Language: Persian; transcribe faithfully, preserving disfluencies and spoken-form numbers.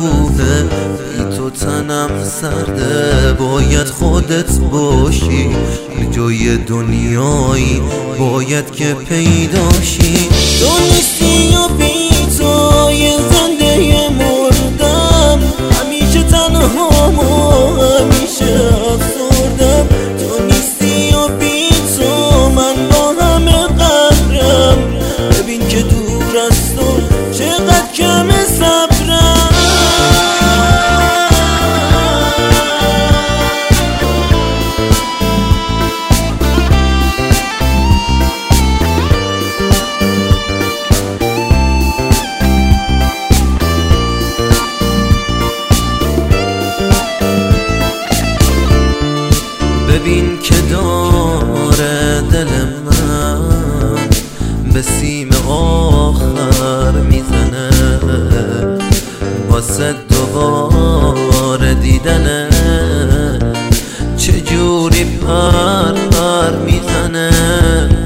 رسوله، بی تو تنم سرده، باید خودت باشی جای دنیایی، باید که پیداشی. تو نیستی و بی تو یه زنده مردم، همیشه تنهام و همیشه افسردم. تو نیستی و بی تو من با همه قهرم، ببین که دور از تو چقدر کم صبرم. ببین که داره دل من به سیم آخر میزنه، واسه دوباره دیدنه چجوری پر پر میزنه.